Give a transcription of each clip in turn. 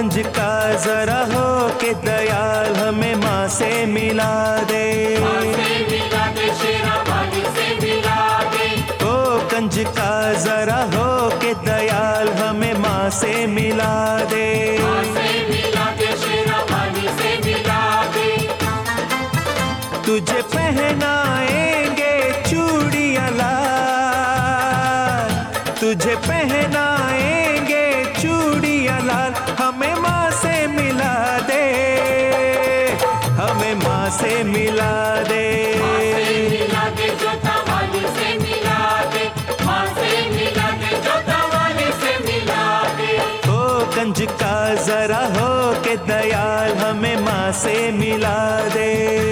कंज का जरा हो के दयाल हमें माँ से मिला दे, शेरा वाली से मिला दे। ओ कंज का जरा हो के दयाल हमें माँ से मिला दे, शेरा वाली से मिला दे। तुझे पहनाएंगे चूड़ियां लाल, तुझे पहनाएंगे चूड़ियां लाल, हमें माँ से मिला दे, हमें माँ से मिला दे, जोता वाली से मिला दे, माँ से मिला दे, जोता वाली से मिला दे। ओ कंज का जरा हो के दयाल हमें माँ से मिला दे।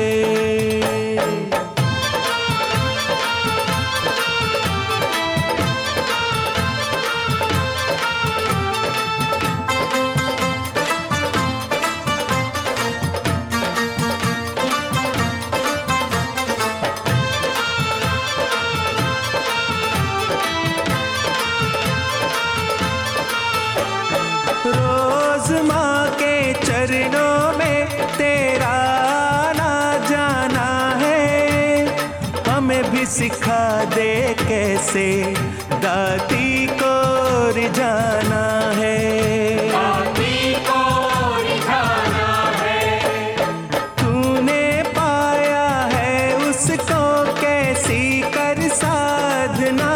रोज माँ के चरणों में तेरा आना जाना है, हमें भी सिखा दे कैसे दाती को रिझाना है, दाती को रिझाना है। तूने पाया है उसको कैसी कर साधना,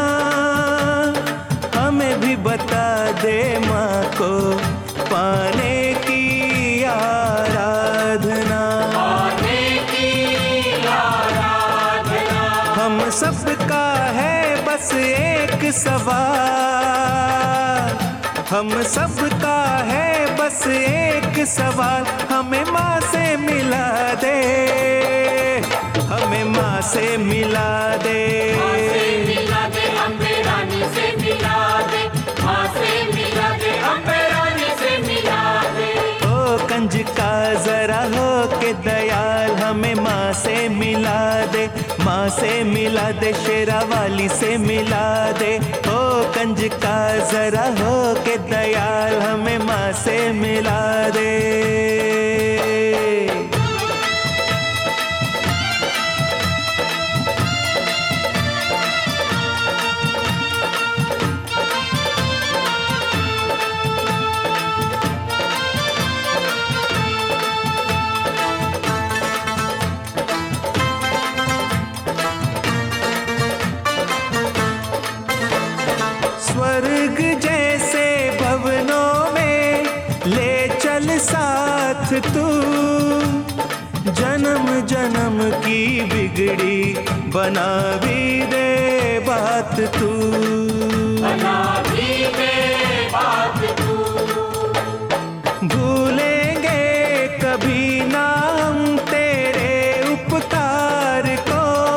हमें भी बता दे माँ को पाने की आराधना, पाने की आराधना। हम सबका है बस एक सवाल, हम सबका है बस एक सवाल, हमें माँ से मिला दे, हमें माँ से मिला दे, मिला दे, अम्बे रानी से मिला दे, माँ से मिला दे, अम्बे रानी से मिला दे। ओ कंज का जरा हो के दयाल हमें माँ से मिला दे, माँ से मिला दे, शेरा वाली से मिला दे, ओ कंज का जरा हो के दयाल हमें माँ से मिला दे। स्वर्ग जैसे भवनों में ले चल साथ तू, जन्म जन्म की बिगड़ी बना भी दे बात तू, बना भी दे बात तू। भूलेंगे कभी ना हम तेरे उपकार को,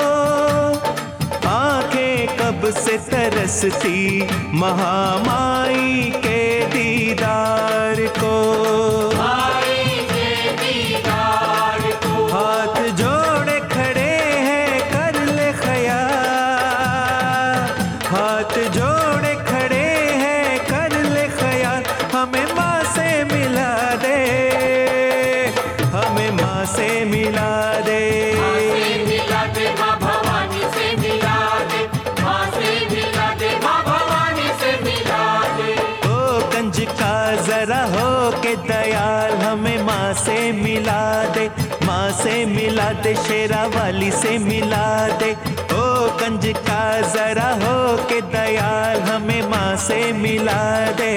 आंखें कब से तरसती महामाई के दीदार को, माई के दीदार को। हाथ जोड़े खड़े हैं कर ले ख्याल, हाथ जोड़े खड़े हैं कर ले ख्याल, हमें माँ से मिला दे, हमें माँ से मिला दे, माँ से मिला दे, माँ भवानी से मिला दे, माँ से मिला दे, माँ भवानी से मिला दे। ओ कंज का जरा हो के दयाल हमें माँ से मिला दे, माँ से मिला दे, शेरा वाली से मिला दे, ओ कंज का जरा हो के दयाल हमें माँ से मिला दे।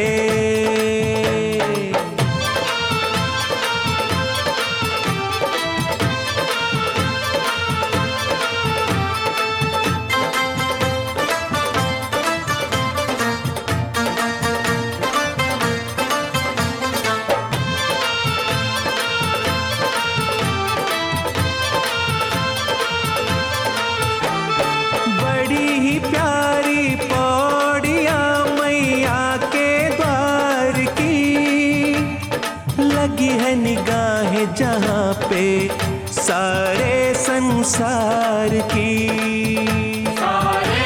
बड़ी ही प्यारी पौड़ियाँ मैया के द्वार की, लगी है निगाहें जहाँ पे सारे संसार की, सारे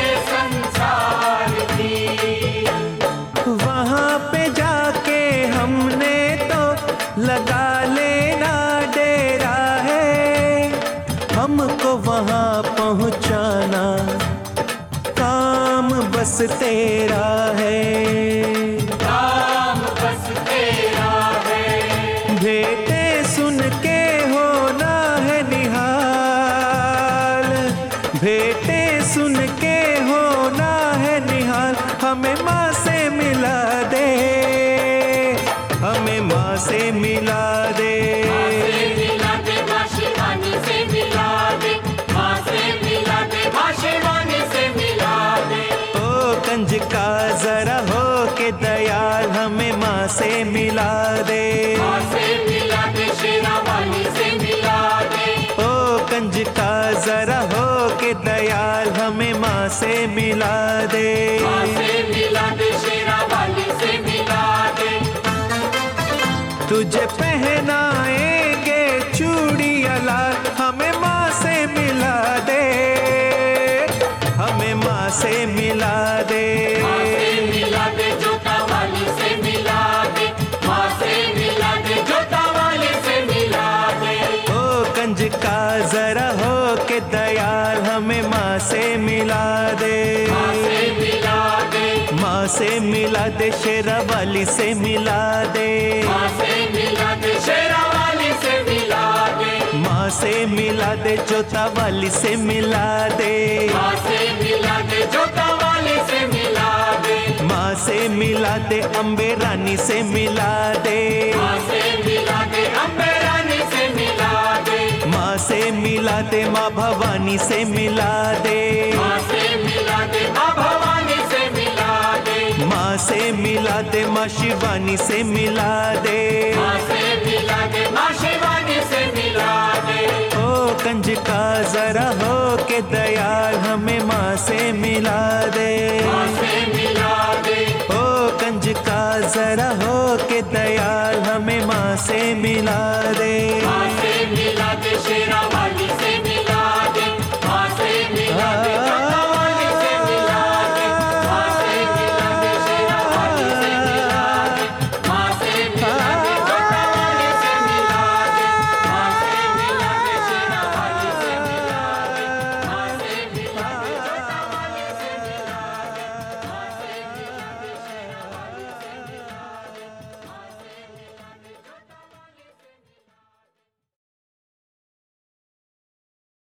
संसार की। वहाँ पे जाके हमने तो बस तेरा है, नाम बस तेरा है। भेंटे सुन के होना है निहाल, भेंटे सुन के होना है निहाल। हमें माँ से मिला दे, हमें माँ से मिला दे। माँ से मिला दे, माँ शिवानी से मिला दे, माँ से मिला दे, माँ शिवानी से मिला दे। ओ कंजका जरा हो के दयाल हमें माँ से मिला दे, माँ से मिला दे, शेरा वाली से मिला दे। ओ कंजका जरा हो के दयाल हमें माँ से मिला दे। माँ से मिला दे, शेरा वाली से मिला दे। तुझे पहनाएंगे चूड़ियां लाल, हमें माँ से मिला दे, हमें माँ से मिला दे। माँ से मिला दे, जोता वाली से मिला दे, माँ से मिला दे, जोता वाली से मिला दे। ओ कंजका जरा हो के दयाल हमें माँ से मिला दे, माँ से मिला दे, माँ से मिला दे, शेरा वाली से मिला दे, माँ से मिला दे, शेरा वाली से मिला दे। माँ से मिला दे, जोता वाली से मिला दे, माँ से मिला दे, जोता वाली से मिला दे। माँ से मिला दे, अम्बे रानी से मिला दे, माँ से मिला दे, अम्बे रानी से मिला दे। माँ से मिला दे, माँ भवानी से मिला दे, माँ से मिला दे, माँ भवानी से मिला दे। माँ से मिला दे, माँ शिवानी से मिला दे। माँ से मिला दे, माँ शिवानी से मिला दे। ओ कंजका जरा हो के दयाल हमें माँ से मिला दे, माँ से मिला दे, ओ कंजका जरा हो के दयाल हमें माँ से मिला दे। माँ से मिला दे, शेरा वाली से मिला